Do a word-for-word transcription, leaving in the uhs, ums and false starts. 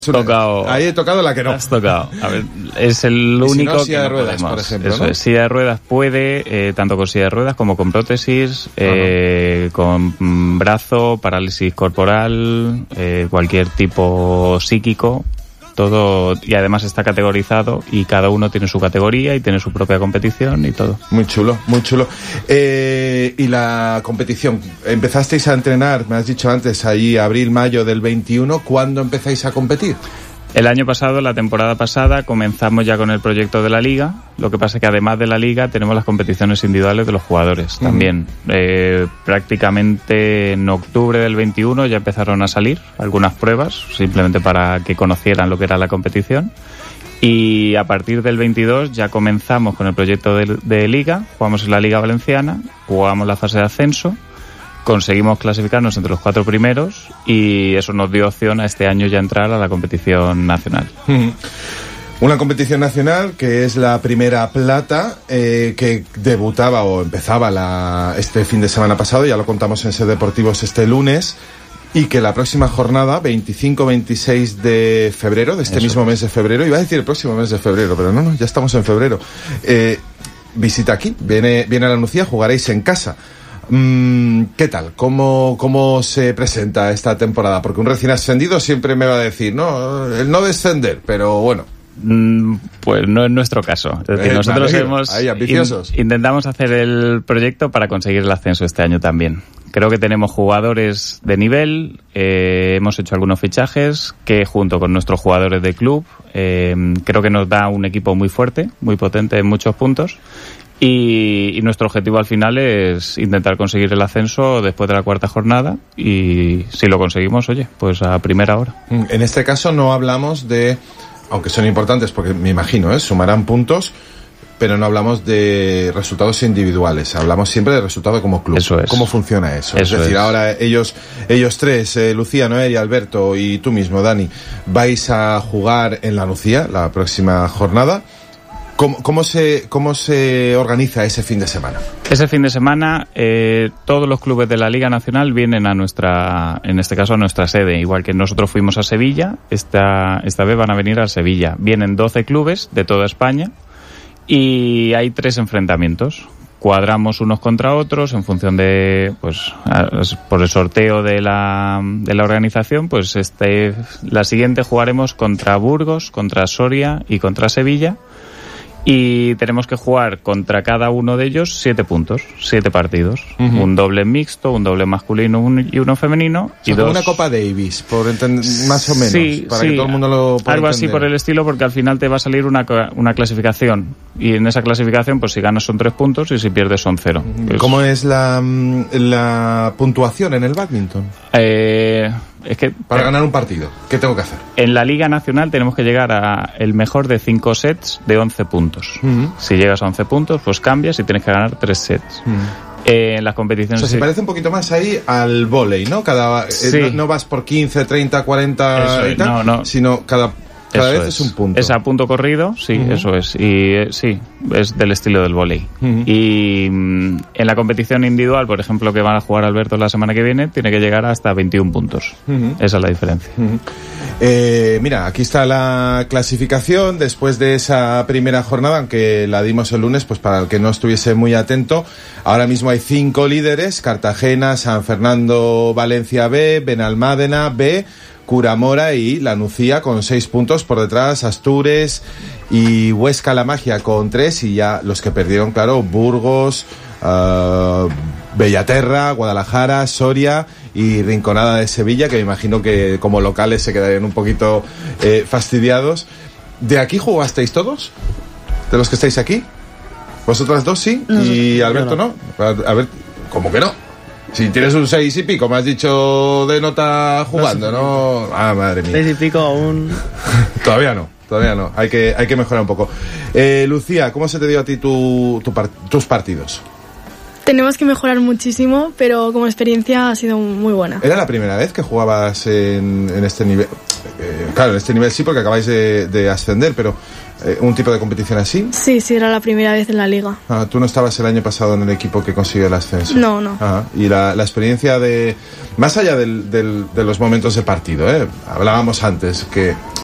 Tocado, ahí he tocado la que no. Has tocado. A ver, es el único si no, silla que de no ruedas, podemos. por ejemplo, Eso ¿no? es, silla de ruedas puede, eh, tanto con silla de ruedas como con prótesis, eh, con mm, brazo, parálisis corporal, eh, cualquier tipo psíquico, todo, y además está categorizado y cada uno tiene su categoría y tiene su propia competición y todo. Muy chulo, muy chulo. Eh, y la competición, empezasteis a entrenar, me has dicho antes, ahí abril, mayo del veintiuno, ¿cuándo empezáis a competir? El año pasado, la temporada pasada, comenzamos ya con el proyecto de la Liga. Lo que pasa es que además de la Liga tenemos las competiciones individuales de los jugadores uh-huh. también. Eh, prácticamente en octubre del veintiuno ya empezaron a salir algunas pruebas, simplemente para que conocieran lo que era la competición. Y a partir del veintidós ya comenzamos con el proyecto de, de Liga. Jugamos en la Liga Valenciana, jugamos la fase de ascenso. Conseguimos clasificarnos entre los cuatro primeros y eso nos dio opción a este año ya entrar a la competición nacional. Uh-huh. Una competición nacional que es la primera plata eh, que debutaba o empezaba la, este fin de semana pasado, ya lo contamos en Ser Deportivos este lunes, y que la próxima jornada, veinticinco veintiséis de febrero, de este eso mismo mes de febrero, iba a decir el próximo mes de febrero, pero no, no, ya estamos en febrero, eh, visita aquí, viene, viene a la Nucía, jugaréis en casa. ¿Qué tal? ¿Cómo, ¿Cómo se presenta esta temporada? Porque un recién ascendido siempre me va a decir, no, el no descender, pero bueno. Pues no es nuestro caso. Es decir, eh, nosotros amigo, hemos ahí, ambiciosos. In, intentamos hacer el proyecto para conseguir el ascenso este año también. Creo que tenemos jugadores de nivel, eh, hemos hecho algunos fichajes que junto con nuestros jugadores de club eh, creo que nos da un equipo muy fuerte, muy potente en muchos puntos. Y, y nuestro objetivo al final es intentar conseguir el ascenso después de la cuarta jornada y si lo conseguimos, oye, pues a primera hora. En este caso no hablamos de, aunque son importantes porque me imagino, ¿eh? sumarán puntos, pero no hablamos de resultados individuales, hablamos siempre de resultado como club. Eso es. ¿Cómo funciona eso? Eso es decir, es. ahora ellos ellos tres, eh, Lucía, Noel y Alberto y tú mismo, Dani, vais a jugar en la Nucía la próxima jornada. ¿Cómo, cómo, se, ¿Cómo se organiza ese fin de semana? Ese fin de semana eh, todos los clubes de la Liga Nacional vienen a nuestra, en este caso a nuestra sede, igual que nosotros fuimos a Sevilla, esta, esta vez van a venir a Sevilla. Vienen doce clubes de toda España y hay tres enfrentamientos. Cuadramos unos contra otros en función de, pues, por el sorteo de la, de la organización, pues este, la siguiente jugaremos contra Burgos, contra Soria y contra Sevilla. Y tenemos que jugar contra cada uno de ellos siete puntos, siete partidos. Uh-huh. Un doble mixto, un doble masculino un, y uno femenino. O sea, y como dos... una Copa Davis, por entender, más o menos, sí, para sí, que todo el mundo lo pueda algo entender. así por el estilo, porque al final te va a salir una, una clasificación. Y en esa clasificación, pues si ganas son tres puntos y si pierdes son cero. Uh-huh. ¿Cómo es la, la puntuación en el bádminton? Eh... Es que para ganar un partido, ¿qué tengo que hacer? En la Liga Nacional tenemos que llegar a el mejor de cinco sets de once puntos. Uh-huh. Si llegas a once puntos, pues cambias y tienes que ganar tres sets. Uh-huh. Eh, en las competiciones... O sea, se parece un poquito más ahí al vóley, ¿no? Cada, sí. eh, no, no vas por quince, treinta, cuarenta es, y tal, no, no. sino cada... Cada eso vez es. es un punto. Es a punto corrido, sí, uh-huh. eso es. Y eh, sí, es del estilo del vóley. Uh-huh. Y mm, en la competición individual, por ejemplo, que van a jugar Alberto la semana que viene, tiene que llegar hasta veintiún puntos. Uh-huh. Esa es la diferencia. Uh-huh. Eh, mira, aquí está la clasificación después de esa primera jornada, aunque la dimos el lunes, pues para el que no estuviese muy atento. Ahora mismo hay cinco líderes: Cartagena, San Fernando, Valencia B, Benalmádena B, Curamora y La Nucía con seis puntos. Por detrás Astures y Huesca La Magia con tres, y ya los que perdieron, claro, Burgos, uh, Bellaterra, Guadalajara, Soria y Rinconada de Sevilla, que me imagino que como locales se quedarían un poquito eh, fastidiados. ¿De aquí jugasteis todos? ¿De los que estáis aquí? ¿Vosotras dos sí? No, ¿y Alberto no? no? A ver, ¿cómo que no? Si tienes un seis y pico, me has dicho de nota jugando, ¿no? Ah, madre mía. Seis y pico aún... Todavía no, todavía no. Hay que, hay que mejorar un poco. Eh, Lucía, ¿cómo se te dio a ti tu, tu par- tus partidos? Tenemos que mejorar muchísimo, pero como experiencia ha sido muy buena. ¿Era la primera vez que jugabas en, en este nivel? eh, claro, en este nivel sí, porque acabáis de, de ascender, pero eh, ¿un tipo de competición así? Sí, sí, era la primera vez en la liga. Ah, ¿tú no estabas el año pasado en el equipo que consiguió el ascenso? No, no. Ah, y la, la experiencia de... Más allá del, del, de los momentos de partido, ¿eh? Hablábamos antes que